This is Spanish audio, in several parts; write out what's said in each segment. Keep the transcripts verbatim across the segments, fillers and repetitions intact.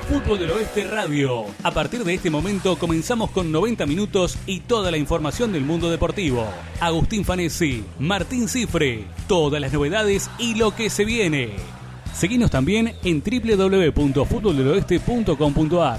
Fútbol del Oeste Radio. A partir de este momento comenzamos con noventa minutos y toda la información del mundo deportivo. Agustín Fanesi, Martín Cifre, todas las novedades y lo que se viene. Seguinos también en doble u doble u doble u punto fútbol del oeste punto com punto a r.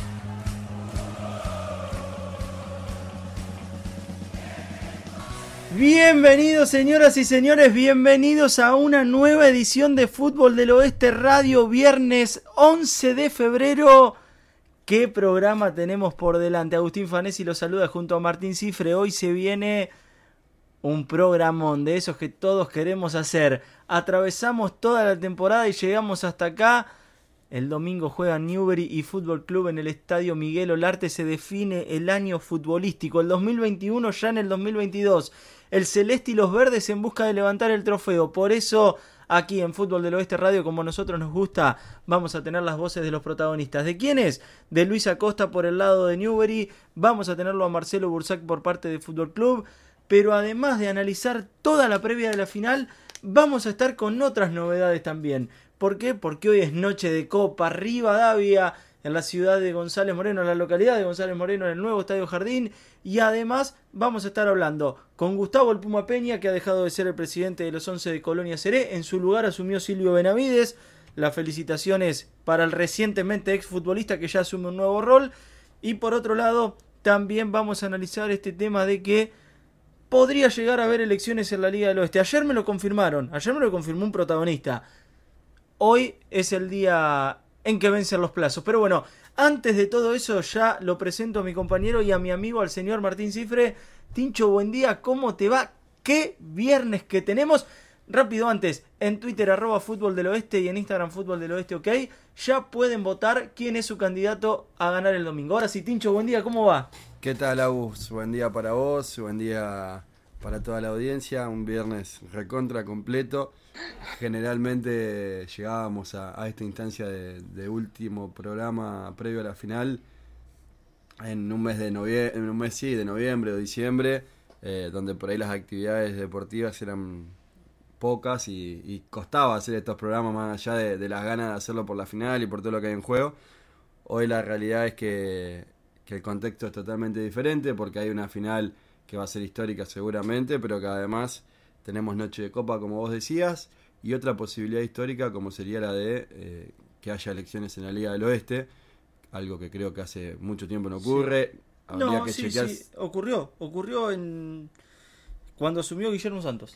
Bienvenidos, señoras y señores, bienvenidos a una nueva edición de Fútbol del Oeste Radio, viernes once de febrero. ¿Qué programa tenemos por delante? Agustín Fanesi los saluda junto a Martín Cifre. Hoy se viene un programón de esos que todos queremos hacer. Atravesamos toda la temporada y llegamos hasta acá. El domingo juegan Newbery y Fútbol Club en el Estadio Miguel Olarte. Se define el año futbolístico, el dos mil veintiuno ya en el dos mil veintidós. El celeste y los verdes en busca de levantar el trofeo. Por eso, aquí en Fútbol del Oeste Radio, como a nosotros nos gusta, vamos a tener las voces de los protagonistas. ¿De quiénes? De Luis Acosta por el lado de Newbery. Vamos a tenerlo a Marcelo Bursac por parte de Fútbol Club. Pero además de analizar toda la previa de la final, vamos a estar con otras novedades también. ¿Por qué? Porque hoy es noche de Copa Rivadavia, en la ciudad de González Moreno, en la localidad de González Moreno, en el nuevo Estadio Jardín. Y además vamos a estar hablando con Gustavo El Puma Peña, que ha dejado de ser el presidente de los once de Colonia Seré. En su lugar asumió Silvio Benavides. Las felicitaciones para el recientemente exfutbolista que ya asume un nuevo rol. Y por otro lado, también vamos a analizar este tema de que podría llegar a haber elecciones en la Liga del Oeste. Ayer me lo confirmaron, ayer me lo confirmó un protagonista. Hoy es el día en que vencen los plazos. Pero bueno, antes de todo eso ya lo presento a mi compañero y a mi amigo, al señor Martín Cifre. Tincho, buen día, ¿cómo te va? ¿Qué viernes que tenemos? Rápido antes, en Twitter arroba Fútbol del Oeste y en Instagram Fútbol del Oeste, ok. Ya pueden votar quién es su candidato a ganar el domingo. Ahora sí, Tincho, buen día, ¿cómo va? ¿Qué tal, Agus? Buen día para vos, buen día para toda la audiencia. Un viernes recontra completo. Generalmente llegábamos a, a esta instancia de, de último programa previo a la final en un mes de noviembre, en un mes sí, de noviembre o diciembre, eh, donde por ahí las actividades deportivas eran pocas y, y costaba hacer estos programas más allá de, de las ganas de hacerlo por la final y por todo lo que hay en juego. Hoy la realidad es que, que el contexto es totalmente diferente porque hay una final que va a ser histórica seguramente, pero que además tenemos noche de copa, como vos decías, y otra posibilidad histórica como sería la de eh, que haya elecciones en la Liga del Oeste, algo que creo que hace mucho tiempo no ocurre. Sí. Habría no, que sí, chequear... sí, ocurrió, ocurrió en cuando asumió Guillermo Santos.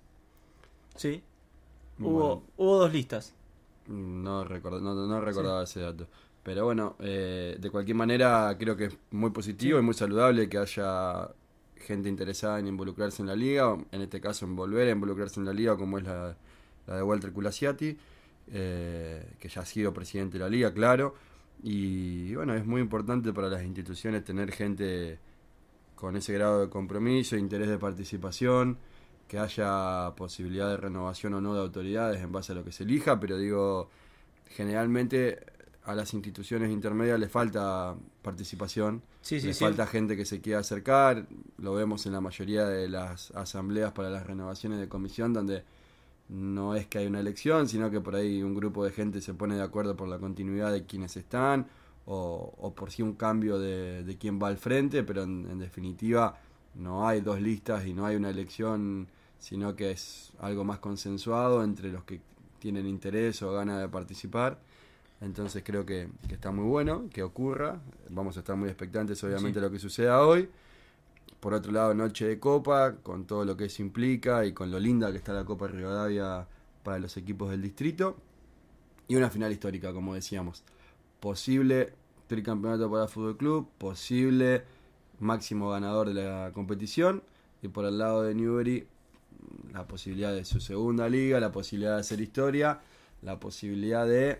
Sí, Bueno, hubo, hubo dos listas. No, record, no, no recordaba sí. ese dato. Pero bueno, eh, de cualquier manera creo que es muy positivo sí. y muy saludable que haya gente interesada en involucrarse en la liga, en este caso en volver a involucrarse en la liga, como es la, la de Walter Culasiati, eh, que ya ha sido presidente de la liga, claro, y bueno, es muy importante para las instituciones tener gente con ese grado de compromiso, interés de participación, que haya posibilidad de renovación o no de autoridades en base a lo que se elija, pero digo, generalmente a las instituciones intermedias les falta participación, sí, sí, les sí. falta gente que se quiera acercar, lo vemos en la mayoría de las asambleas para las renovaciones de comisión, donde no es que hay una elección, sino que por ahí un grupo de gente se pone de acuerdo por la continuidad de quienes están, o, o por sí un cambio de, de quién va al frente, pero en, en definitiva no hay dos listas y no hay una elección, sino que es algo más consensuado entre los que tienen interés o ganas de participar. Entonces creo que, que está muy bueno que ocurra. Vamos a estar muy expectantes obviamente sí. de lo que suceda hoy. Por otro lado, noche de Copa, con todo lo que eso implica y con lo linda que está la Copa Rivadavia para los equipos del distrito. Y una final histórica, como decíamos. Posible tricampeonato para el Fútbol Club, posible máximo ganador de la competición. Y por el lado de Newbery, la posibilidad de su segunda liga, la posibilidad de hacer historia, la posibilidad de...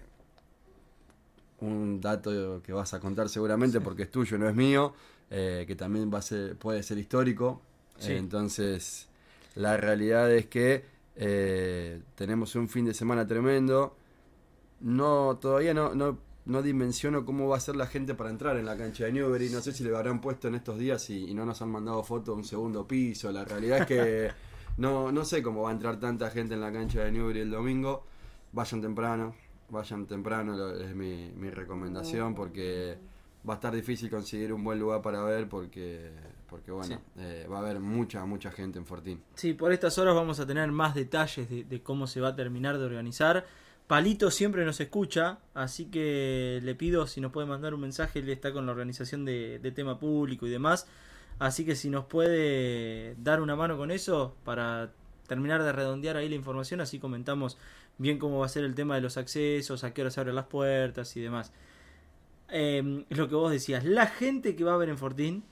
un dato que vas a contar seguramente sí. porque es tuyo, no es mío, eh, que también va a ser, puede ser histórico. Sí. Eh, entonces, la realidad es que eh, tenemos un fin de semana tremendo. No, todavía no, no, no dimensiono cómo va a ser la gente para entrar en la cancha de Newbery. No sé si le habrán puesto en estos días y, y no nos han mandado fotos de un segundo piso. La realidad es que no, no sé cómo va a entrar tanta gente en la cancha de Newbery el domingo. Vayan temprano. vayan temprano, lo- es mi, mi recomendación, porque va a estar difícil conseguir un buen lugar para ver, porque, porque bueno, Sí. eh, va a haber mucha, mucha gente en Fortín. Sí, por estas horas vamos a tener más detalles de, de cómo se va a terminar de organizar. Palito siempre nos escucha, así que le pido si nos puede mandar un mensaje. Él está con la organización de, de tema público y demás, así que si nos puede dar una mano con eso para terminar de redondear ahí la información, así comentamos bien cómo va a ser el tema de los accesos, a qué hora se abren las puertas y demás. Eh, es lo que vos decías, la gente que va a ver en Fortín,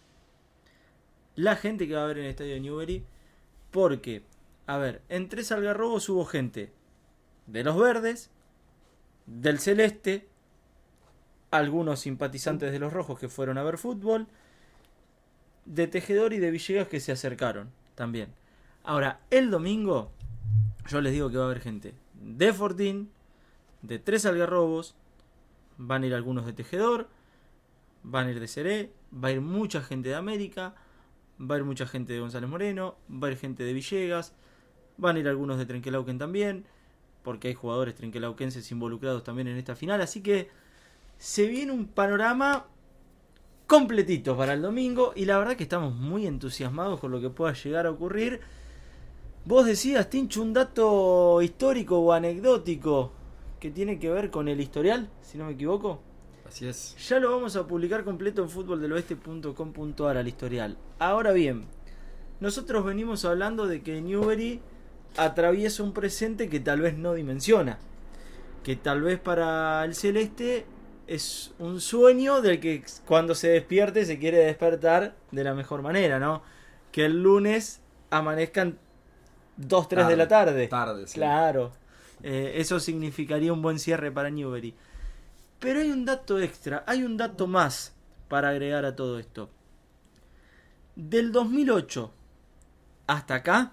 la gente que va a ver en el estadio de Newbery, porque, a ver, en Tres Algarrobos hubo gente de los verdes, del celeste, algunos simpatizantes de los rojos que fueron a ver fútbol, de Tejedor y de Villegas que se acercaron también. Ahora, el domingo, yo les digo que va a haber gente de Fortín, de Tres Algarrobos, van a ir algunos de Tejedor, van a ir de Seré, va a ir mucha gente de América, va a ir mucha gente de González Moreno, va a ir gente de Villegas, van a ir algunos de Trenquelauquen también, porque hay jugadores trinquelauquenses involucrados también en esta final, así que se viene un panorama completito para el domingo y la verdad que estamos muy entusiasmados con lo que pueda llegar a ocurrir. Vos decías, Tincho, un dato histórico o anecdótico que tiene que ver con el historial, si no me equivoco. Así es. Ya lo vamos a publicar completo en fútbol del oeste punto com punto a r al historial. Ahora bien, nosotros venimos hablando de que Newbery atraviesa un presente que tal vez no dimensiona, que tal vez para el celeste es un sueño del que cuando se despierte se quiere despertar de la mejor manera, ¿no? Que el lunes amanezcan dos, tres de la tarde. Tarde, sí. Claro, eh, eso significaría un buen cierre para Newbery. Pero hay un dato extra, hay un dato más para agregar a todo esto. Del dos mil ocho hasta acá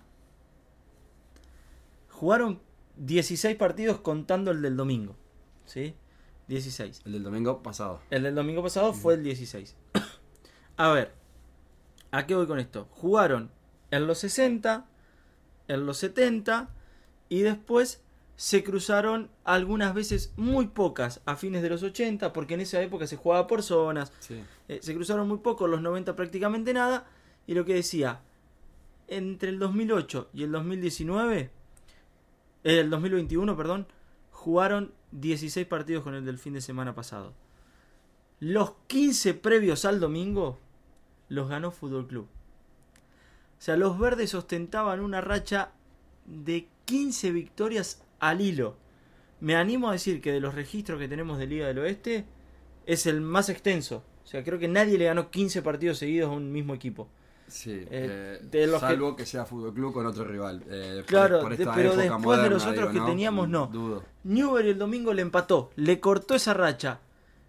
jugaron dieciséis partidos contando el del domingo, ¿sí? dieciséis. El del domingo pasado. El del domingo pasado fue el dieciséis. A ver, ¿a qué voy con esto? Jugaron en los sesenta, en los setenta y después se cruzaron algunas veces, muy pocas, a fines de los ochenta, porque en esa época se jugaba por zonas. Sí. Eh, se cruzaron muy poco, los noventa prácticamente nada. Y lo que decía, entre el dos mil ocho y el dos mil diecinueve, eh, el dos mil veintiuno, perdón, jugaron dieciséis partidos con el del fin de semana pasado. Los quince previos al domingo los ganó Fútbol Club. O sea, los verdes ostentaban una racha de quince victorias al hilo. Me animo a decir que de los registros que tenemos de Liga del Oeste es el más extenso. O sea, creo que nadie le ganó quince partidos seguidos a un mismo equipo. Sí, Eh, eh, de los salvo que... que sea Fútbol Club con otro rival. Eh, Claro, por de- esta pero época después de moderna, los otros digo, que ¿no? teníamos, no. Dudo. Newbery el domingo le empató, le cortó esa racha.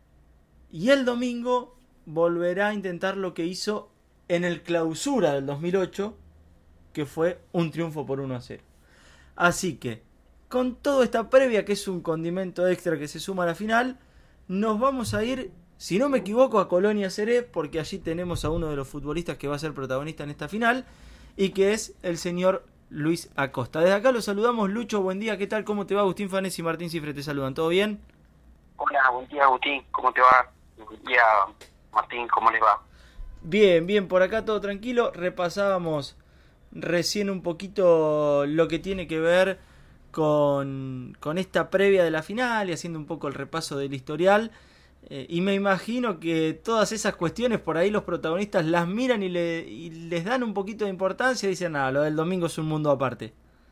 Y el domingo volverá a intentar lo que hizo en el clausura del dos mil ocho, que fue un triunfo por uno a cero. Así que, con toda esta previa, que es un condimento extra que se suma a la final, nos vamos a ir, si no me equivoco, a Colonia Seré, porque allí tenemos a uno de los futbolistas que va a ser protagonista en esta final, y que es el señor Luis Acosta. Desde acá lo saludamos. Lucho, buen día, ¿qué tal? ¿Cómo te va? Agustín Fanés y Martín Cifre te saludan, ¿todo bien? Hola, buen día Agustín, ¿cómo te va? Buen día Martín, ¿cómo les va? Bien, bien, por acá todo tranquilo. Repasábamos recién un poquito lo que tiene que ver con, con esta previa de la final y haciendo un poco el repaso del historial. Eh, y me imagino que todas esas cuestiones por ahí los protagonistas las miran y, le, y les dan un poquito de importancia y dicen, nada, lo del domingo es un mundo aparte.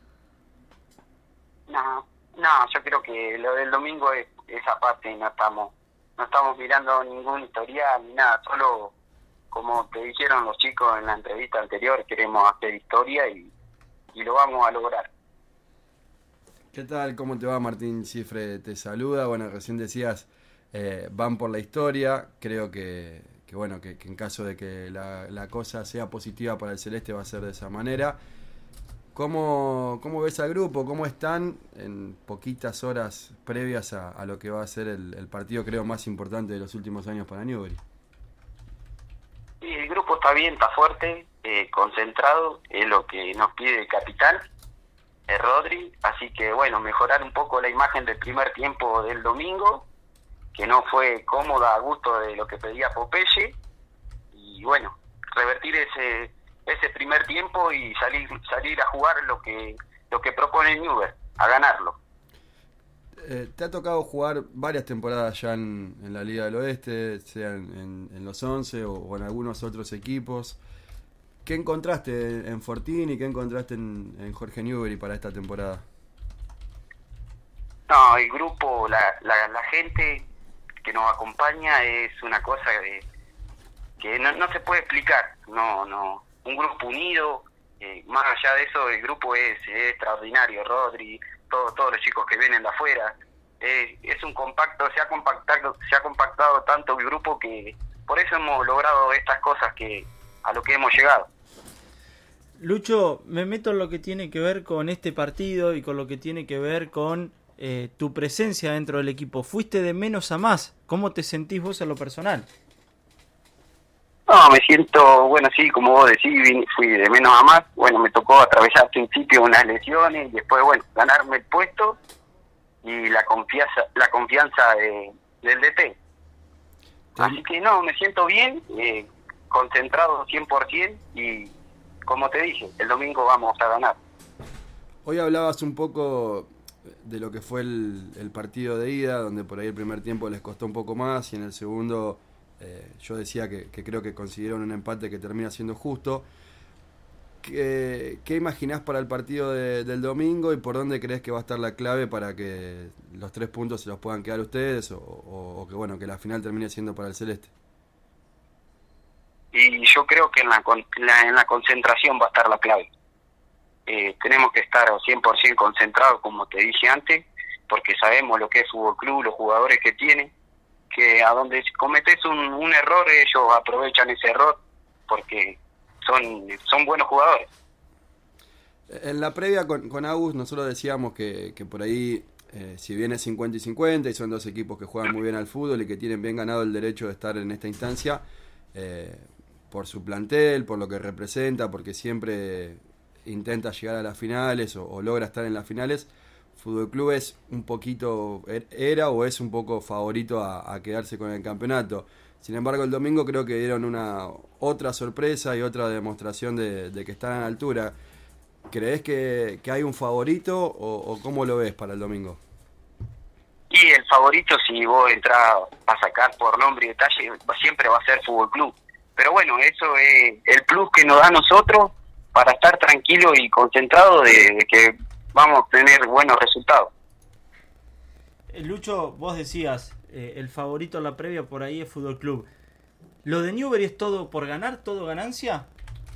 No, no, yo creo que lo del domingo es esa parte, no estamos, no estamos mirando ningún historial ni nada, solo como te dijeron los chicos en la entrevista anterior, queremos hacer historia y, y lo vamos a lograr. ¿Qué tal? ¿Cómo te va? Martín Cifre te saluda. Bueno, recién decías, eh, van por la historia. Creo que, que bueno, que, que en caso de que la, la cosa sea positiva para el Celeste va a ser de esa manera. ¿Cómo, cómo ves al grupo? ¿Cómo están en poquitas horas previas a, a lo que va a ser el, el partido, creo, más importante de los últimos años para Newbery? Sí, el grupo está bien, está fuerte, eh, concentrado, es lo que nos pide el capitán. eh, Rodri, así que bueno, mejorar un poco la imagen del primer tiempo del domingo, que no fue cómoda a gusto de lo que pedía Popeye, y bueno, revertir ese ese primer tiempo y salir salir a jugar lo que lo que propone Newell's, a ganarlo. Eh, te ha tocado jugar varias temporadas ya en, en la Liga del Oeste, sea en, en, en los once o, o en algunos otros equipos. ¿Qué encontraste en Fortín y qué encontraste en, en Jorge Newbery para esta temporada? No, el grupo, la, la, la gente que nos acompaña es una cosa de, que no, no se puede explicar. No, no, un grupo unido, eh, más allá de eso, el grupo es, es extraordinario. Rodri, todo, todos los chicos que vienen de afuera, eh, es un compacto, se ha compactado, se ha compactado tanto el grupo que por eso hemos logrado estas cosas que a lo que hemos llegado. Lucho, me meto en lo que tiene que ver con este partido y con lo que tiene que ver con eh, tu presencia dentro del equipo. Fuiste de menos a más. ¿Cómo te sentís vos en lo personal? No, me siento, bueno, sí, como vos decís, fui de menos a más. Bueno, me tocó atravesar al principio unas lesiones y después, bueno, ganarme el puesto y la confianza la confianza de, del D T. Así que no, me siento bien, eh, concentrado cien por ciento y, como te dije, el domingo vamos a ganar. Hoy hablabas un poco de lo que fue el, el partido de ida, donde por ahí el primer tiempo les costó un poco más y en el segundo eh, yo decía que, que creo que consiguieron un empate que termina siendo justo. ¿Qué, qué imaginás para el partido de, del domingo y por dónde crees que va a estar la clave para que los tres puntos se los puedan quedar ustedes o, o, o que bueno que la final termine siendo para el Celeste? Y yo creo que en la, la, en la concentración va a estar la clave. Eh, tenemos que estar cien por ciento concentrados, como te dije antes, porque sabemos lo que es Fútbol Club, los jugadores que tiene, que a donde cometes un, un error, ellos aprovechan ese error, porque son, son buenos jugadores. En la previa con, con Agus nosotros decíamos que, que por ahí, eh, si bien es cincuenta y cincuenta y son dos equipos que juegan muy bien al fútbol y que tienen bien ganado el derecho de estar en esta instancia, eh, por su plantel, por lo que representa, porque siempre intenta llegar a las finales o, o logra estar en las finales, Fútbol Club es un poquito, era o es un poco favorito a, a quedarse con el campeonato. Sin embargo, el domingo creo que dieron una otra sorpresa y otra demostración de, de que están a la altura. ¿Creés que, que hay un favorito o, o cómo lo ves para el domingo? Y el favorito, si vos entras a sacar por nombre y detalle, siempre va a ser Fútbol Club. Pero bueno, eso es el plus que nos da a nosotros para estar tranquilos y concentrados de, de que vamos a tener buenos resultados. Lucho, vos decías, eh, el favorito en la previa por ahí es Fútbol Club. ¿Lo de Newbery es todo por ganar, todo ganancia?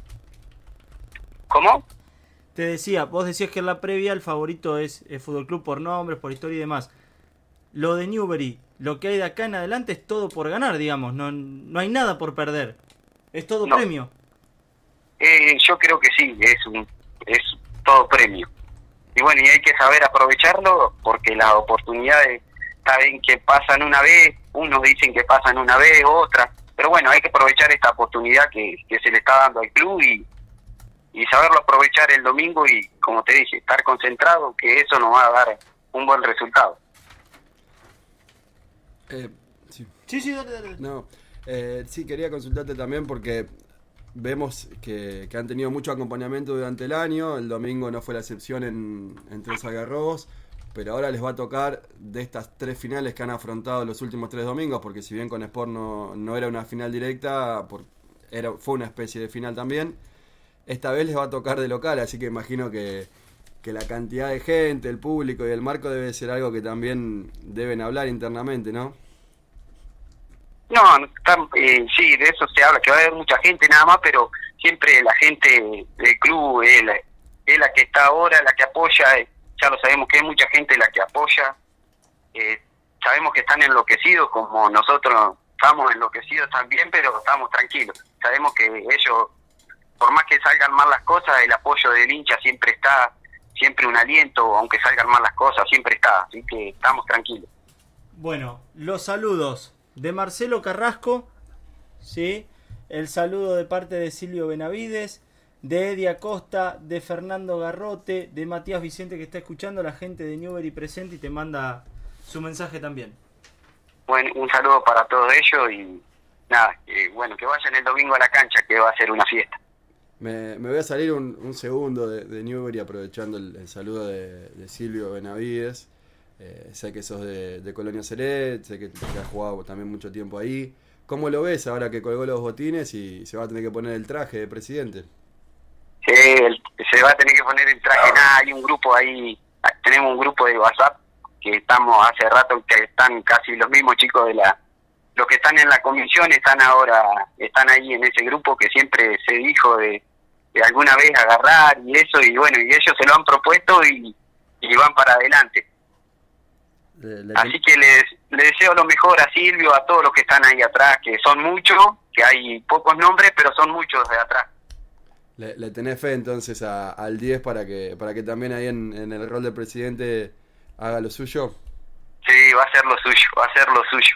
¿Cómo? Te decía, vos decías que en la previa el favorito es el Fútbol Club por nombres, por historia y demás. Lo de Newbery, lo que hay de acá en adelante es todo por ganar, digamos, no, no hay nada por perder. Es todo no. premio. Eh, yo creo que sí, es un, es todo premio. Y bueno, y hay que saber aprovecharlo porque las oportunidades saben que pasan una vez, unos dicen que pasan una vez, otra. Pero bueno, hay que aprovechar esta oportunidad que, que se le está dando al club y, y saberlo aprovechar el domingo y, como te dije, estar concentrado, que eso nos va a dar un buen resultado. Eh, sí. Sí, sí, dale, dale. No, eh, sí, quería consultarte también porque vemos que, que han tenido mucho acompañamiento durante el año. El domingo no fue la excepción en, en Tres Algarrobos, pero ahora les va a tocar de estas tres finales que han afrontado los últimos tres domingos, porque si bien con Sport no, no era una final directa, por, era, fue una especie de final también. Esta vez les va a tocar de local, así que imagino que, que la cantidad de gente, el público y el marco debe ser algo que también deben hablar internamente, ¿no? No, eh, sí, de eso se habla, que va a haber mucha gente nada más, pero siempre la gente del club es la, es la que está ahora, la que apoya, eh, ya lo sabemos que hay mucha gente la que apoya, eh, sabemos que están enloquecidos como nosotros estamos enloquecidos también, pero estamos tranquilos, sabemos que ellos, por más que salgan mal las cosas, el apoyo del hincha siempre está, siempre un aliento, aunque salgan mal las cosas, siempre está, así que estamos tranquilos. Bueno, los saludos de Marcelo Carrasco, ¿sí? El saludo de parte de Silvio Benavides, de Eddie Acosta, de Fernando Garrote, de Matías Vicente que está escuchando, la gente de Newbery presente y te manda su mensaje también. Bueno, un saludo para todos ellos y nada, eh, bueno, que vayan el domingo a la cancha, que va a ser una fiesta. Me, me voy a salir un, un segundo de, de Newbery aprovechando el, el saludo de, de Silvio Benavides. Eh, sé que sos de, de Colonia Ceret, sé que, que has jugado también mucho tiempo ahí. ¿Cómo lo ves ahora que colgó los botines y se va a tener que poner el traje de presidente? Sí, el, se va a tener que poner el traje. Nada, hay un grupo ahí, tenemos un grupo de WhatsApp que estamos hace rato, que están casi los mismos chicos de la, los que están en la comisión están ahora, están ahí en ese grupo que siempre se dijo de, de alguna vez agarrar y eso, y bueno, y ellos se lo han propuesto y, y van para adelante. Le, le... Así que les, les deseo lo mejor a Silvio, a todos los que están ahí atrás, que son muchos, que hay pocos nombres, pero son muchos de atrás. Le, le tenés fe entonces a, al diez para que para que también ahí en, en el rol de presidente haga lo suyo. Sí, va a ser lo suyo, va a ser lo suyo.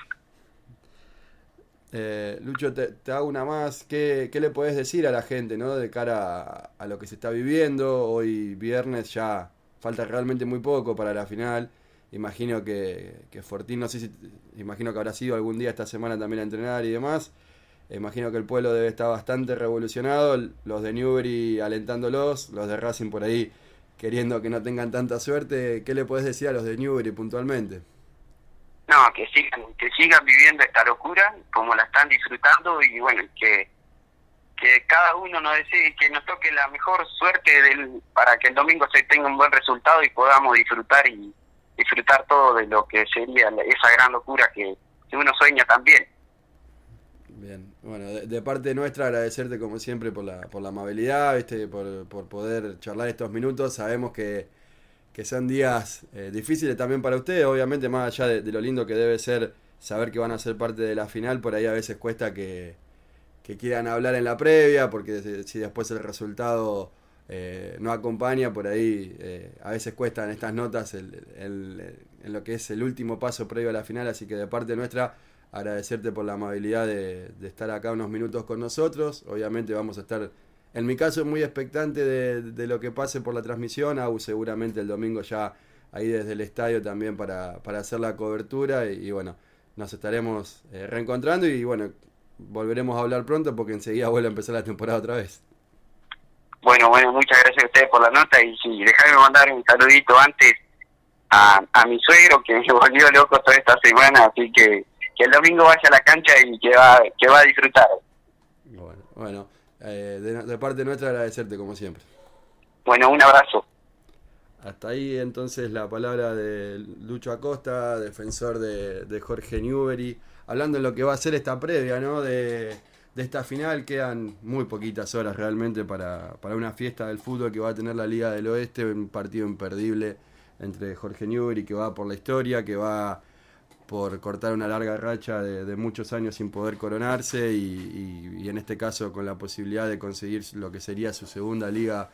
Eh, Lucho, te, te hago una más. ¿Qué, ¿Qué le podés decir a la gente, no, de cara a, a lo que se está viviendo? Hoy viernes ya falta realmente muy poco para la final. Imagino que, que Fortín, no sé si, imagino que habrá sido algún día esta semana también a entrenar y demás. Imagino que el pueblo debe estar bastante revolucionado, los de Newbery alentándolos, los de Racing por ahí queriendo que no tengan tanta suerte. ¿Qué le podés decir a los de Newbery puntualmente? No, que sigan, que sigan viviendo esta locura como la están disfrutando y bueno, que que cada uno nos desee, que nos toque la mejor suerte del, para que el domingo se tenga un buen resultado y podamos disfrutar y disfrutar todo de lo que sería esa gran locura que, que uno sueña también. Bien, bueno, de, de parte nuestra agradecerte como siempre por la por la amabilidad, ¿viste? Por, por poder charlar estos minutos. Sabemos que, que son días eh, difíciles también para ustedes, obviamente más allá de, de lo lindo que debe ser saber que van a ser parte de la final, por ahí a veces cuesta que, que quieran hablar en la previa, porque si después el resultado eh, no acompaña, por ahí eh, a veces cuestan estas notas el, el, el, en lo que es el último paso previo a la final, así que de parte nuestra agradecerte por la amabilidad de, de estar acá unos minutos con nosotros. Obviamente vamos a estar, en mi caso, muy expectante de, de lo que pase por la transmisión. Aún seguramente el domingo ya ahí desde el estadio también para, para hacer la cobertura. Y, y bueno, nos estaremos eh, reencontrando y bueno, volveremos a hablar pronto porque enseguida vuelve a empezar la temporada otra vez. Bueno, bueno, muchas gracias a ustedes por la nota y sí, déjame mandar un saludito antes a, a mi suegro que me volvió loco toda esta semana, así que que el domingo vaya a la cancha y que va que va a disfrutar. Bueno, bueno eh, de, de parte nuestra agradecerte como siempre. Bueno, un abrazo. Hasta ahí entonces la palabra de Lucho Acosta, defensor de, de Jorge Newbery, hablando en lo que va a ser esta previa, ¿no? De, de esta final. Quedan muy poquitas horas realmente para, para una fiesta del fútbol que va a tener la Liga del Oeste, un partido imperdible entre Jorge Newbery, que va por la historia, que va por cortar una larga racha de, de muchos años sin poder coronarse y, y, y en este caso con la posibilidad de conseguir lo que sería su segunda liga,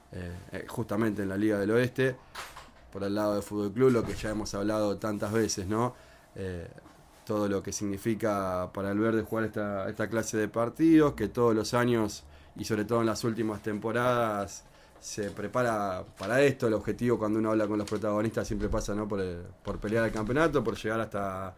eh, justamente en la Liga del Oeste, por el lado del Fútbol Club, lo que ya hemos hablado tantas veces, ¿no? Eh, todo lo que significa para el verde jugar esta, esta clase de partidos, que todos los años y sobre todo en las últimas temporadas se prepara para esto. El objetivo cuando uno habla con los protagonistas siempre pasa, ¿no? por, el, por pelear el campeonato, por llegar hasta,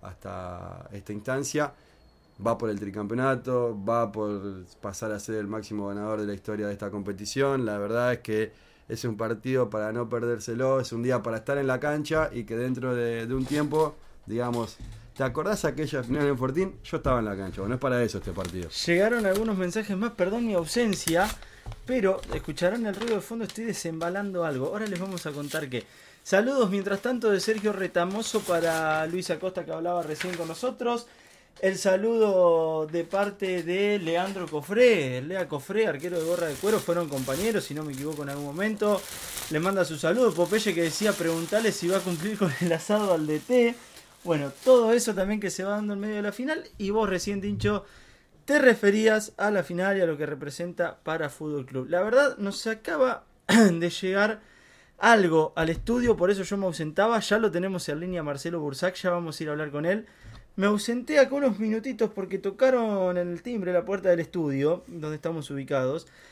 hasta esta instancia. Va por el tricampeonato, va por pasar a ser el máximo ganador de la historia de esta competición. La verdad es que es un partido para no perdérselo, es un día para estar en la cancha y que dentro de, de un tiempo, digamos, ¿te acordás aquella final en Fortín? Yo estaba en la cancha, bueno, es para eso este partido. Llegaron algunos mensajes más, perdón mi ausencia, pero escucharán el ruido de fondo, estoy desembalando algo. Ahora les vamos a contar qué. Saludos mientras tanto de Sergio Retamoso para Luis Acosta que hablaba recién con nosotros. El saludo de parte de Leandro Cofré, Lea Cofré, arquero de Gorra de Cuero, fueron compañeros, si no me equivoco en algún momento. Le manda su saludo. Popeye que decía preguntarle si va a cumplir con el asado al D T. Bueno, todo eso también que se va dando en medio de la final. Y vos recién, Tincho, te referías a la final y a lo que representa para Fútbol Club. La verdad, nos acaba de llegar algo al estudio, por eso yo me ausentaba. Ya lo tenemos en línea Marcelo Bursac, ya vamos a ir a hablar con él. Me ausenté acá unos minutitos porque tocaron el timbre, la puerta del estudio, donde estamos ubicados.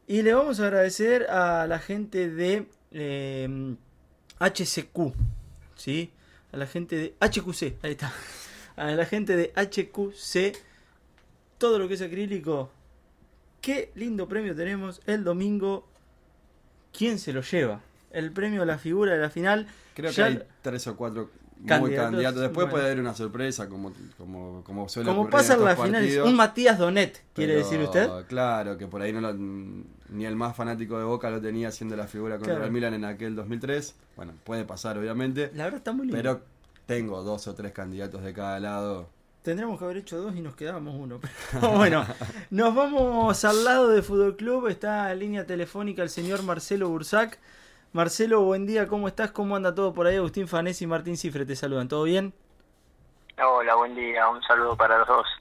Y le vamos a agradecer a la gente de eh, H C Q, ¿sí? A la gente de H Q C, ahí está. A la gente de H Q C, todo lo que es acrílico. Qué lindo premio tenemos el domingo. ¿Quién se lo lleva? El premio a la figura de la final. Creo ya... que hay tres o cuatro muy candidatos, candidatos. Después bueno. puede haber una sorpresa, como, como, como suele Como ocurrir pasa en en las estos finales. partidos. Un Matías Donet, ¿quiere Pero, decir usted? Claro, que por ahí no lo, ni el más fanático de Boca lo tenía haciendo la figura contra Claro. el Milan en aquel dos mil tres. Bueno, puede pasar obviamente. La verdad está muy lindo. Pero tengo dos o tres candidatos de cada lado. Tendríamos que haber hecho dos y nos quedábamos uno. Pero bueno, nos vamos al lado de Fútbol Club. Está en línea telefónica el señor Marcelo Bursac. Marcelo, buen día, ¿cómo estás? ¿Cómo anda todo por ahí? Agustín Fanesi y Martín Cifre te saludan. ¿Todo bien? Hola, buen día. Un saludo para los dos.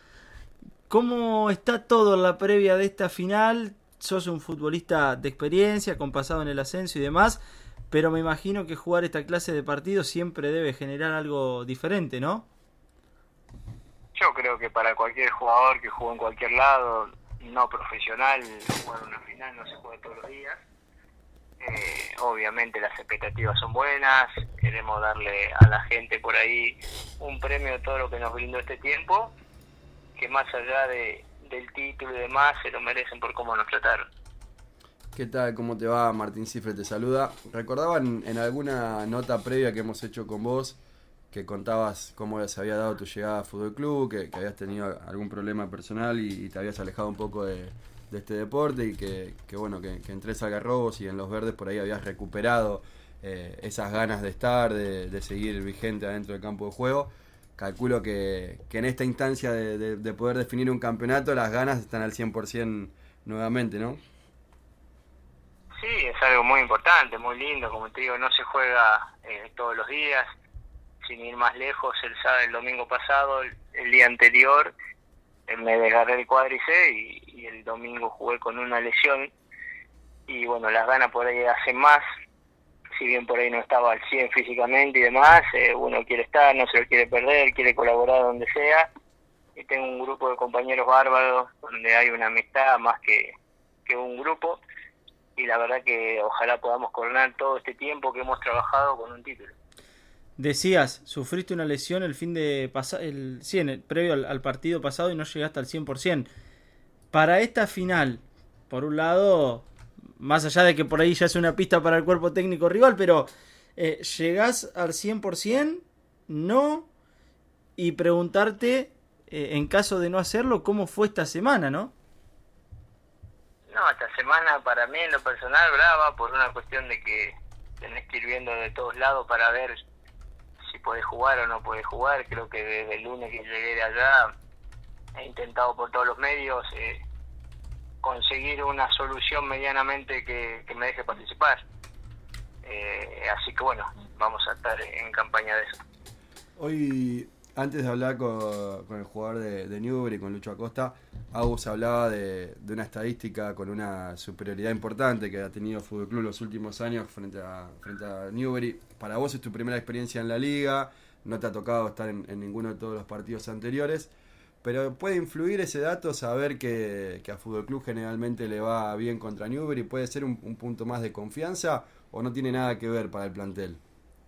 ¿Cómo está todo en la previa de esta final? Sos un futbolista de experiencia, con pasado en el ascenso y demás, pero me imagino que jugar esta clase de partidos siempre debe generar algo diferente, ¿no? Yo creo que para cualquier jugador que juegue en cualquier lado, no profesional, jugar una final no se juega todos los días. Eh, obviamente las expectativas son buenas, queremos darle a la gente por ahí un premio de todo lo que nos brindó este tiempo, que más allá de, del título y demás, se lo merecen por cómo nos trataron. ¿Qué tal? ¿Cómo te va? Martín Cifre te saluda. Recordaba en, en alguna nota previa que hemos hecho con vos que contabas cómo se había dado tu llegada a Fútbol Club, que, que habías tenido algún problema personal y, y te habías alejado un poco de, de este deporte y que, que bueno, que, que en Tres Algarrobos y en Los Verdes por ahí habías recuperado eh, esas ganas de estar, de, de seguir vigente adentro del campo de juego. Calculo que, que en esta instancia de, de, de poder definir un campeonato las ganas están al cien por ciento nuevamente, ¿no? Sí, es algo muy importante, muy lindo, como te digo, no se juega eh, todos los días. Sin ir más lejos, el sábado, el domingo pasado, el, el día anterior, eh, me desgarré el cuádriceps y, y el domingo jugué con una lesión. Y bueno, las ganas por ahí hacen más, si bien por ahí no estaba al cien físicamente y demás, eh, uno quiere estar, no se lo quiere perder, quiere colaborar donde sea. Y tengo un grupo de compañeros bárbaros donde hay una amistad más que, que un grupo. Y la verdad que ojalá podamos coronar todo este tiempo que hemos trabajado con un título. Decías, sufriste una lesión el fin de pasado, el, sí, en el, previo al, al partido pasado y no llegaste al cien por ciento. Para esta final, por un lado, más allá de que por ahí ya es una pista para el cuerpo técnico rival, pero eh, ¿llegás al cien por ciento? No. Y preguntarte, eh, en caso de no hacerlo, ¿cómo fue esta semana, no? No, esta semana para mí en lo personal brava, por una cuestión de que tenés que ir viendo de todos lados para ver si podés jugar o no podés jugar. Creo que desde el lunes que llegué de allá he intentado por todos los medios eh, conseguir una solución medianamente que, que me deje participar. Eh, así que bueno, vamos a estar en campaña de eso. Hoy, antes de hablar con, con el jugador de, de Newbery, con Lucho Acosta, Agus hablaba de, de una estadística con una superioridad importante que ha tenido Fútbol Club los últimos años frente a, frente a Newbery. Para vos es tu primera experiencia en la liga, no te ha tocado estar en, en ninguno de todos los partidos anteriores, pero ¿puede influir ese dato, saber que, que a Fútbol Club generalmente le va bien contra Newbery? ¿Puede ser un, un punto más de confianza o no tiene nada que ver para el plantel?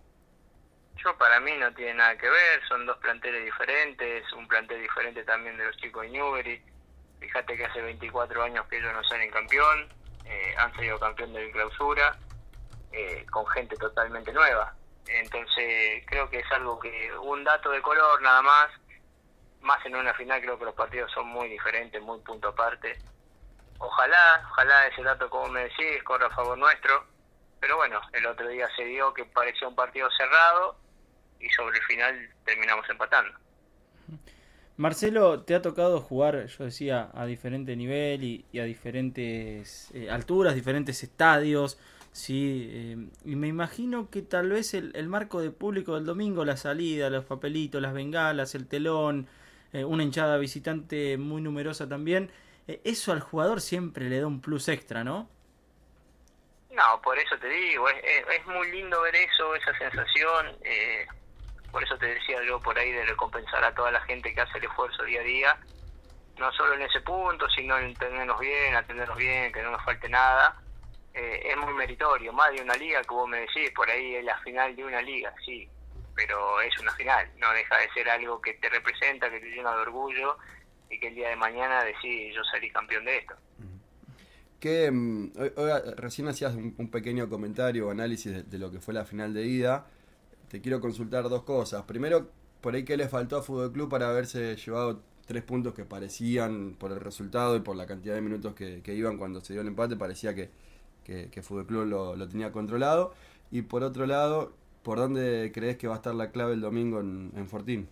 Yo para mí no tiene nada que ver, son dos planteles diferentes, un plantel diferente también de los chicos de Newbery. Fíjate que hace veinticuatro años que ellos no salen campeón, eh, han salido campeón de clausura, eh, con gente totalmente nueva. Entonces creo que es algo que, un dato de color nada más, más en una final. Creo que los partidos son muy diferentes, muy punto aparte. Ojalá, ojalá ese dato, como me decís, corra a favor nuestro, pero bueno, el otro día se dio que parecía un partido cerrado y sobre el final terminamos empatando. Marcelo, te ha tocado jugar, yo decía, a diferente nivel y, y a diferentes eh, alturas, diferentes estadios, sí, eh, y me imagino que tal vez el, el marco de público del domingo, la salida, los papelitos, las bengalas, el telón, eh, una hinchada visitante muy numerosa también, eh, eso al jugador siempre le da un plus extra, ¿no? No, por eso te digo, es, es, es muy lindo ver eso, esa sensación. Eh, por eso te decía yo por ahí de recompensar a toda la gente que hace el esfuerzo día a día. no solo en ese punto, sino en entendernos bien, atendernos bien, que no nos falte nada. Eh, es muy meritorio, más de una liga que vos me decís, por ahí es la final de una liga, sí, pero es una final, no deja de ser algo que te representa, que te llena de orgullo y que el día de mañana decís, yo salí campeón de esto. Que um, hoy, hoy, recién hacías un, un pequeño comentario o análisis de, de lo que fue la final de ida. Te quiero consultar dos cosas. Primero, por ahí, ¿qué le faltó a Fútbol Club para haberse llevado tres puntos que parecían, por el resultado y por la cantidad de minutos que, que iban cuando se dio el empate, parecía que, que, que Fútbol Club lo, lo tenía controlado? Y por otro lado, ¿por dónde crees que va a estar la clave el domingo en, en Fortín?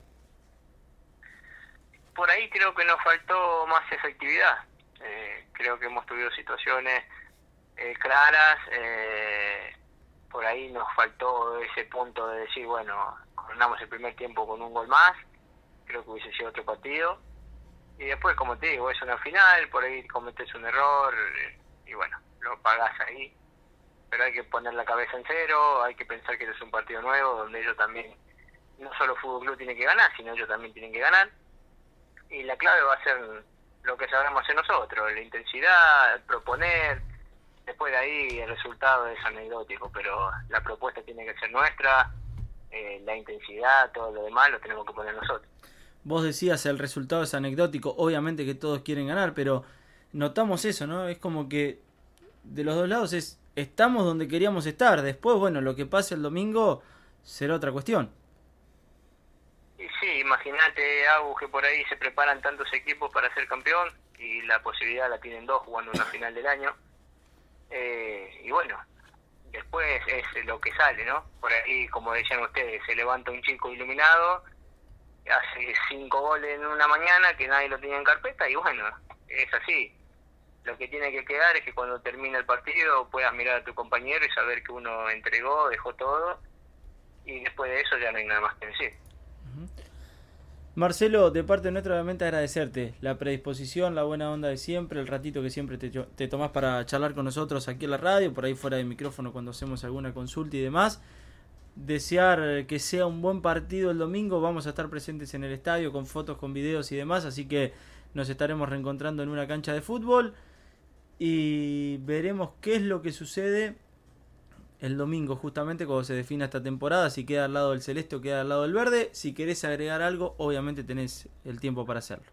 Por ahí creo que nos faltó más efectividad. Eh, creo que hemos tenido situaciones eh, claras, eh, por ahí nos faltó ese punto de decir, bueno, coronamos el primer tiempo con un gol más, creo que hubiese sido otro partido, y después, como te digo, es una final, por ahí cometes un error, eh, y bueno, lo pagás ahí, pero hay que poner la cabeza en cero, hay que pensar que es un partido nuevo, donde ellos también, no solo Fútbol Club tiene que ganar, sino ellos también tienen que ganar, y la clave va a ser lo que sabremos hacer nosotros, la intensidad, proponer, después de ahí el resultado es anecdótico, pero la propuesta tiene que ser nuestra, eh, la intensidad, todo lo demás lo tenemos que poner nosotros. Vos decías el resultado es anecdótico, obviamente que todos quieren ganar, pero notamos eso, ¿no? Es como que de los dos lados es estamos donde queríamos estar, después, bueno, lo que pase el domingo será otra cuestión. Y sí, imagínate, Agus, que por ahí se preparan tantos equipos para ser campeón y la posibilidad la tienen dos jugando una final del año. Eh, y bueno, después es lo que sale, ¿no? Por ahí, como decían ustedes, se levanta un chico iluminado, hace cinco goles en una mañana que nadie lo tenía en carpeta y bueno, es así. Lo que tiene que quedar es que cuando termine el partido puedas mirar a tu compañero y saber que uno entregó, dejó todo y después de eso ya no hay nada más que decir. Marcelo, de parte nuestra, obviamente agradecerte la predisposición, la buena onda de siempre, el ratito que siempre te, te tomás para charlar con nosotros aquí en la radio, por ahí fuera de micrófono cuando hacemos alguna consulta y demás. Desear que sea un buen partido el domingo, vamos a estar presentes en el estadio con fotos, con videos y demás, así que nos estaremos reencontrando en una cancha de fútbol y veremos qué es lo que sucede el domingo, justamente cuando se defina esta temporada, si queda al lado del celeste o queda al lado del verde. Si querés agregar algo, obviamente tenés el tiempo para hacerlo.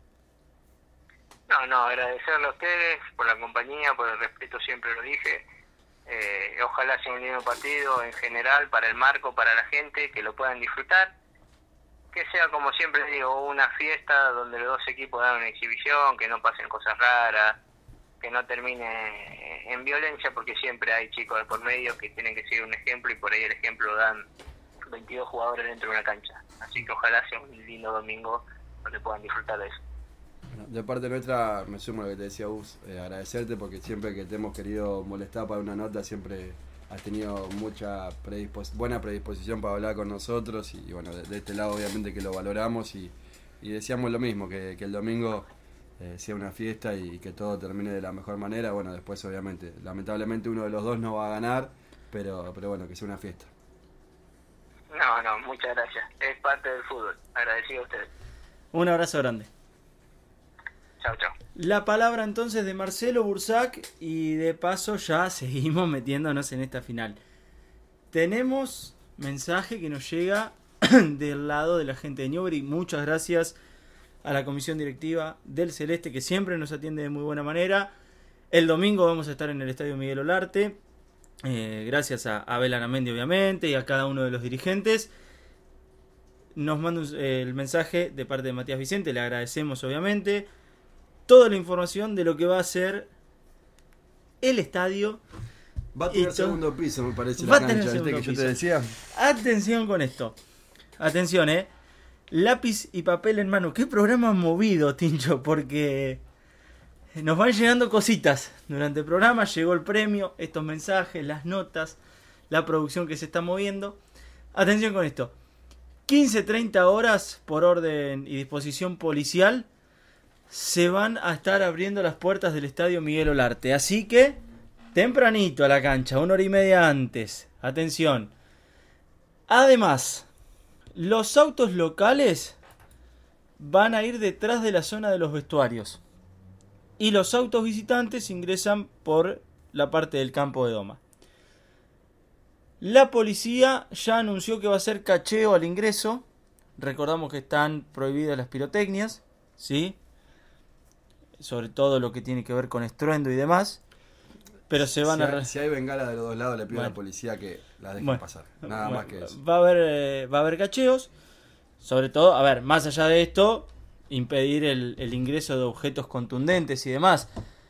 No, no, agradecerle a ustedes por la compañía, por el respeto, siempre lo dije. Eh, ojalá sea un lindo partido en general para el marco, para la gente, que lo puedan disfrutar. Que sea, como siempre digo, una fiesta donde los dos equipos dan una exhibición, que no pasen cosas raras, que no termine en violencia, porque siempre hay chicos de por medio que tienen que seguir un ejemplo y por ahí el ejemplo lo dan veintidós jugadores dentro de una cancha. Así que ojalá sea un lindo domingo donde puedan disfrutar de eso. Bueno, de parte nuestra, me sumo a lo que te decía Gus, eh, agradecerte porque siempre que te hemos querido molestar para una nota, siempre has tenido mucha predispos- buena predisposición para hablar con nosotros y, y bueno, de, de este lado obviamente que lo valoramos y, y deseamos lo mismo, que, que el domingo Eh, sea una fiesta y que todo termine de la mejor manera. Bueno, después obviamente, lamentablemente uno de los dos no va a ganar, pero pero bueno, que sea una fiesta. No, no, muchas gracias. Es parte del fútbol. Agradecido a ustedes. Un abrazo grande. Chao, chao. La palabra entonces de Marcelo Bursac y de paso ya seguimos metiéndonos en esta final. Tenemos mensaje que nos llega del lado de la gente de Newbery. Muchas gracias a la comisión directiva del Celeste, que siempre nos atiende de muy buena manera. El domingo vamos a estar en el Estadio Miguel Olarte, eh, gracias a Abel Aramendi obviamente y a cada uno de los dirigentes. Nos manda un, eh, el mensaje de parte de Matías Vicente, le agradecemos obviamente toda la información de lo que va a ser el estadio. Va a tener Esto, segundo piso, me parece, va la a tener cancha, ¿viste segundo que yo piso. te decía? Atención con esto. Atención, eh. Lápiz y papel en mano. Qué programa movido, Tincho, porque nos van llegando cositas. Durante el programa llegó el premio, estos mensajes, las notas, la producción que se está moviendo. Atención con esto. quince treinta horas por orden y disposición policial se van a estar abriendo las puertas del Estadio Miguel Olarte. Así que, tempranito a la cancha, una hora y media antes. Atención. Además, los autos locales van a ir detrás de la zona de los vestuarios. Y los autos visitantes ingresan por la parte del campo de doma. La policía ya anunció que va a hacer cacheo al ingreso. Recordamos que están prohibidas las pirotecnias, ¿sí? Sobre todo lo que tiene que ver con estruendo y demás. Pero se van si a... Hay, si hay bengala de los dos lados, le pido bueno. a la policía que la dejen bueno. pasar. Nada bueno, más que eso. Va a haber, eh, va a haber cacheos. Sobre todo, a ver, más allá de esto, impedir el, el ingreso de objetos contundentes y demás.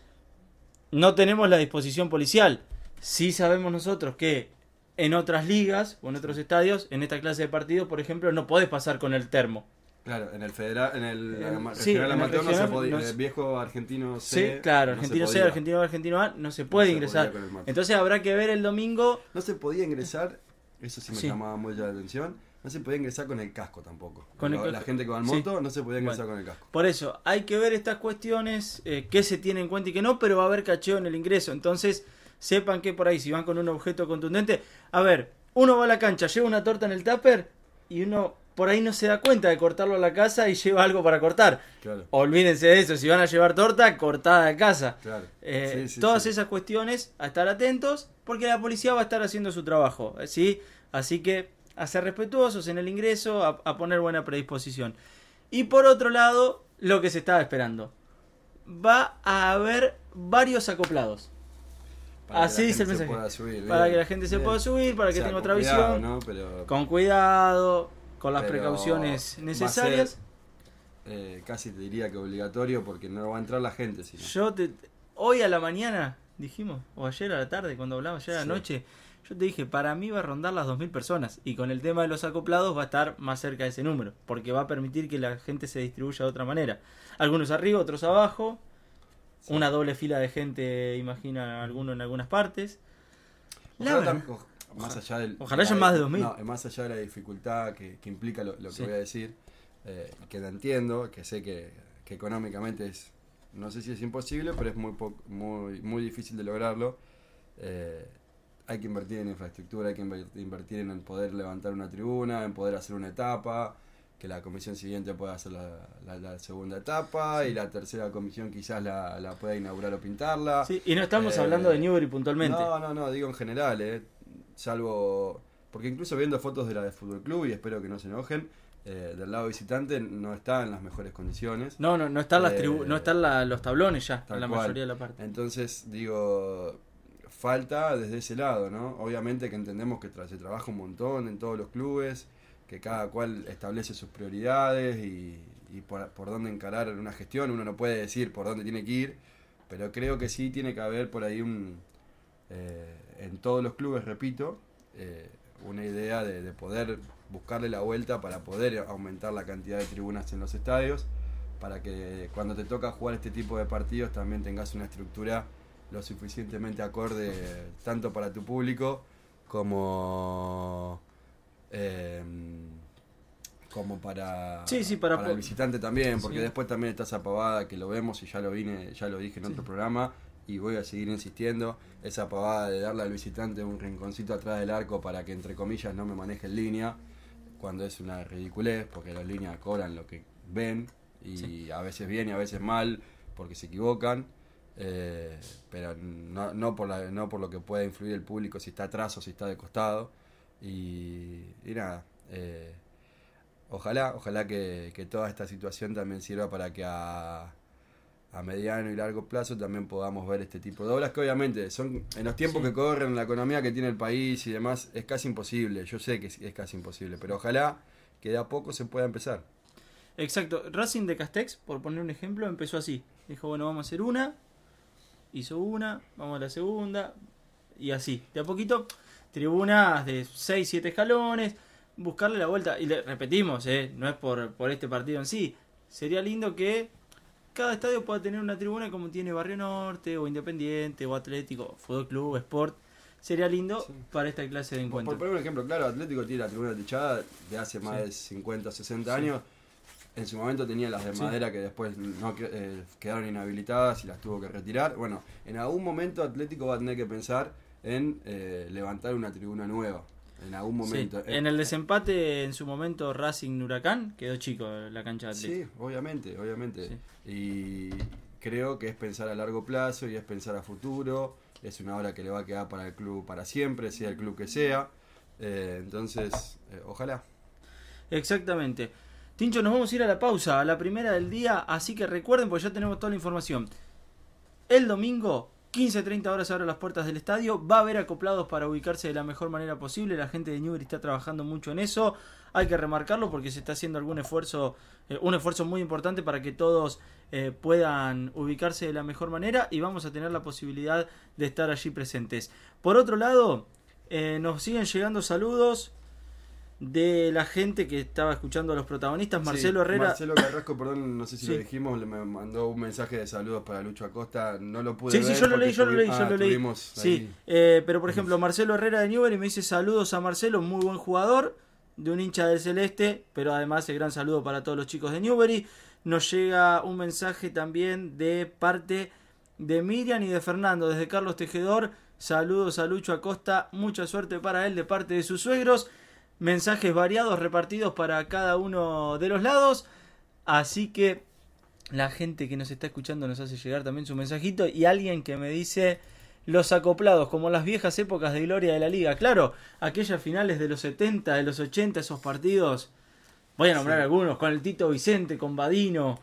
No tenemos la disposición policial. Sí sabemos nosotros que en otras ligas o en otros estadios, en esta clase de partidos, por ejemplo, no podés pasar con el termo. Claro, en el federal, en el Eh, regional sí, en el amateur no regional se podía, no en se- el viejo argentino C. Sí, claro, no se argentino C, podía. argentino A, argentino A, no se puede se ingresar. podía con el marco. Entonces habrá que ver el domingo. No se podía ingresar, eso sí me Sí. llamaba mucho la atención, no se podía ingresar con el casco tampoco. Con el la, la casco. gente que va en Sí. moto no se podía ingresar Bueno. con el casco. Por eso, hay que ver estas cuestiones, eh, qué se tiene en cuenta y qué no, pero va a haber cacheo en el ingreso. Entonces, sepan que por ahí, si van con un objeto contundente, a ver, uno va a la cancha, lleva una torta en el tupper y uno por ahí no se da cuenta de cortarlo a la casa y lleva algo para cortar. Claro, Olvídense de eso, si van a llevar torta, cortada de casa. claro. Eh, Sí, sí, todas sí. esas cuestiones, a estar atentos, porque la policía va a estar haciendo su trabajo, ¿sí? Así que a ser respetuosos en el ingreso, a, a poner buena predisposición. Y por otro lado, lo que se estaba esperando. Va a haber varios acoplados. Para Así que la dice el gente se mensaje. pueda subir, Para bien, que la gente se bien. pueda subir, para que O sea, tenga con otra cuidado, visión. ¿no? Pero, Con cuidado, con las pero precauciones va a necesarias. ser, eh, casi te diría que obligatorio porque no va a entrar la gente. Sino. Yo te, hoy a la mañana, dijimos, o ayer a la tarde, cuando hablaba, ayer a la Sí. noche, yo te dije, para mí va a rondar las dos mil personas. Y con el tema de los acoplados va a estar más cerca de ese número, porque va a permitir que la gente se distribuya de otra manera. Algunos arriba, otros abajo. Sí. Una doble fila de gente, imagina alguno en algunas partes. La Ojalá verdad- tam- o- más allá del, ojalá la- haya más de dos mil. No, más allá de la dificultad que, que implica lo, lo que Sí. voy a decir, eh, que la entiendo, que sé que, que económicamente es, no sé si es imposible, pero es muy po- muy muy difícil de lograrlo. Eh, hay que invertir en infraestructura, hay que inver- invertir en poder levantar una tribuna, en poder hacer una etapa, que la comisión siguiente pueda hacer la, la- la segunda etapa y la tercera comisión quizás la, la pueda inaugurar o pintarla. Sí, y no estamos Eh, hablando de Newbery puntualmente. No, no, no, digo en general, eh, salvo, porque incluso viendo fotos de la de Fútbol Club, y espero que no se enojen, eh, del lado visitante no está en las mejores condiciones. No, no, no están, las Eh, tribu- no están la- los tablones ya, tal en la cual. mayoría de la parte. Entonces, digo, falta desde ese lado, ¿no? Obviamente que entendemos que tra- se trabaja un montón en todos los clubes, que cada cual establece sus prioridades y, y por, por dónde encarar una gestión. Uno no puede decir por dónde tiene que ir, pero creo que sí tiene que haber por ahí un, eh, en todos los clubes, repito, eh, una idea de, de poder buscarle la vuelta para poder aumentar la cantidad de tribunas en los estadios, para que cuando te toca jugar este tipo de partidos también tengas una estructura lo suficientemente acorde tanto para tu público como eh, como para, Sí, sí, para po- el visitante también, porque Sí. después también está esa pavada que lo vemos y ya lo vine, ya lo dije en Sí. otro programa y voy a seguir insistiendo, esa pavada de darle al visitante un rinconcito atrás del arco para que entre comillas no me maneje en línea, cuando es una ridiculez, porque las líneas cobran lo que ven y Sí. a veces bien y a veces mal porque se equivocan. Eh, pero no, no, por la, no por lo que pueda influir el público si está atrás o si está de costado y, y nada, eh, ojalá ojalá que, que toda esta situación también sirva para que a, a mediano y largo plazo también podamos ver este tipo de obras que obviamente son en los tiempos Sí. que corren, la economía que tiene el país y demás, es casi imposible, yo sé que es, es casi imposible, pero ojalá que de a poco se pueda empezar. Exacto, Racing de Castex, por poner un ejemplo, empezó así. Dijo, bueno, vamos a hacer una, hizo una, vamos a la segunda, y así. De a poquito, tribunas de seis, siete escalones, buscarle la vuelta. Y le repetimos, eh, no es por, por este partido en sí. Sería lindo que cada estadio pueda tener una tribuna como tiene Barrio Norte, o Independiente, o Atlético, Fútbol Club, Sport. Sería lindo Sí. para esta clase de Por encuentros. poner un ejemplo claro, Atlético tiene la tribuna techada de hace más Sí. de cincuenta, sesenta Sí. años. En su momento tenía las de Sí. madera que después no que- eh, quedaron inhabilitadas y las tuvo que retirar. Bueno, en algún momento Atlético va a tener que pensar en eh, levantar una tribuna nueva. en algún momento. Sí. En el desempate, en su momento, Racing Huracán, quedó chico la cancha de Atlético. Sí, obviamente, obviamente. Sí. Y creo que es pensar a largo plazo y es pensar a futuro. Es una obra que le va a quedar para el club para siempre, sea el club que sea. Eh, entonces, eh, ojalá. Exactamente. Tincho, nos vamos a ir a la pausa, a la primera del día, así que recuerden, pues ya tenemos toda la información. El domingo, quince treinta horas, abren las puertas del estadio. Va a haber acoplados para ubicarse de la mejor manera posible. La gente de Newbery está trabajando mucho en eso. Hay que remarcarlo porque se está haciendo algún esfuerzo, eh, un esfuerzo muy importante para que todos eh, puedan ubicarse de la mejor manera y vamos a tener la posibilidad de estar allí presentes. Por otro lado, eh, nos siguen llegando saludos de la gente que estaba escuchando a los protagonistas. Marcelo sí, Herrera. Marcelo Carrasco, perdón, no sé si sí. lo dijimos, le me mandó un mensaje de saludos para Lucho Acosta. No lo pude sí, ver. Sí, sí, yo lo leí, yo lo leí, ah, yo lo leí. Sí, eh, pero por ejemplo, Marcelo Herrera de Newbery me dice saludos a Marcelo, muy buen jugador, de un hincha del Celeste, pero además el gran saludo para todos los chicos de Newbery. Nos llega un mensaje también de parte de Miriam y de Fernando, desde Carlos Tejedor. Saludos a Lucho Acosta, mucha suerte para él de parte de sus suegros. Mensajes variados repartidos para cada uno de los lados. Así que la gente que nos está escuchando nos hace llegar también su mensajito. Y alguien que me dice los acoplados, como las viejas épocas de gloria de la liga. Claro, aquellas finales de los setenta, de los ochenta, esos partidos. Voy a nombrar sí. algunos, con el Tito Vicente, con Badino,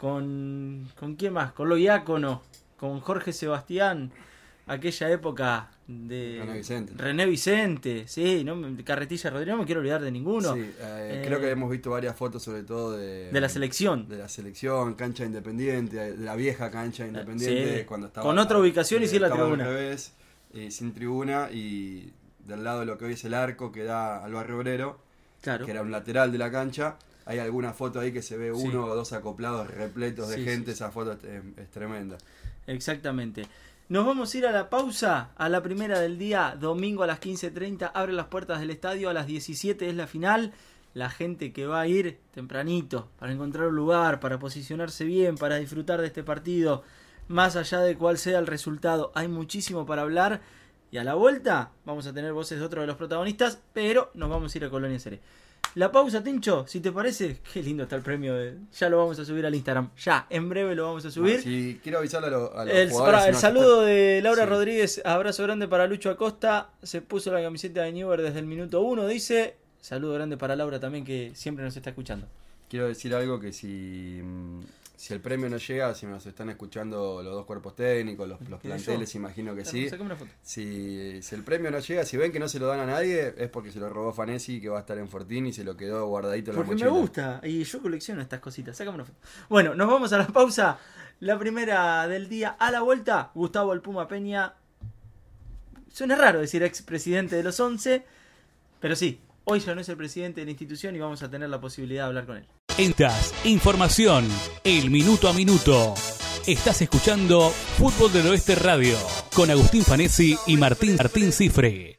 con... ¿Con quién más? Con Loiácono, con Jorge Sebastián. Aquella época de René Vicente, René Vicente, sí, no, Carretilla Rodríguez, no me quiero olvidar de ninguno. Sí, eh, eh, creo que hemos visto varias fotos, sobre todo de, de la selección, de la selección, cancha independiente, de la vieja cancha independiente, sí. cuando estaba con otra ubicación eh, y sin la tribuna, al revés, eh, sin tribuna y del lado de lo que hoy es el arco que da al Barrio Obrero, claro. que era un lateral de la cancha. Hay alguna foto ahí que se ve sí. uno o dos acoplados repletos de sí, gente, sí. esa foto es, es tremenda. Exactamente. Nos vamos a ir a la pausa, a la primera del día, domingo a las quince treinta, abre las puertas del estadio, a las diecisiete es la final. La gente que va a ir tempranito para encontrar un lugar, para posicionarse bien, para disfrutar de este partido, más allá de cuál sea el resultado, hay muchísimo para hablar. Y a la vuelta vamos a tener voces de otro de los protagonistas, pero nos vamos a ir a Colonia Seré. La pausa, Tincho, si te parece, qué lindo está el premio, de... ya lo vamos a subir al Instagram, ya, en breve lo vamos a subir. Ah, sí, quiero avisarle a, lo, a los el, jugadores. Para, el no saludo está... de Laura sí. Rodríguez, abrazo grande para Lucho Acosta, se puso la camiseta de Newbery desde el minuto uno, dice, saludo grande para Laura también que siempre nos está escuchando. Quiero decir algo que si... Si el premio no llega, si nos están escuchando los dos cuerpos técnicos, los, los planteles, yo? imagino que sí. Si, si el premio no llega, si ven que no se lo dan a nadie, es porque se lo robó Fanesi, que va a estar en Fortín y se lo quedó guardadito en porque la mochila. Porque me gusta, y yo colecciono estas cositas. Sácame una foto. Bueno, nos vamos a la pausa. La primera del día. A la vuelta, Gustavo El Puma Peña. Suena raro decir expresidente de los once, pero sí, hoy ya no es el presidente de la institución y vamos a tener la posibilidad de hablar con él. Entas, información, el minuto a minuto. Estás escuchando Fútbol del Oeste Radio con Agustín Fanesi y Martín Martín Cifre.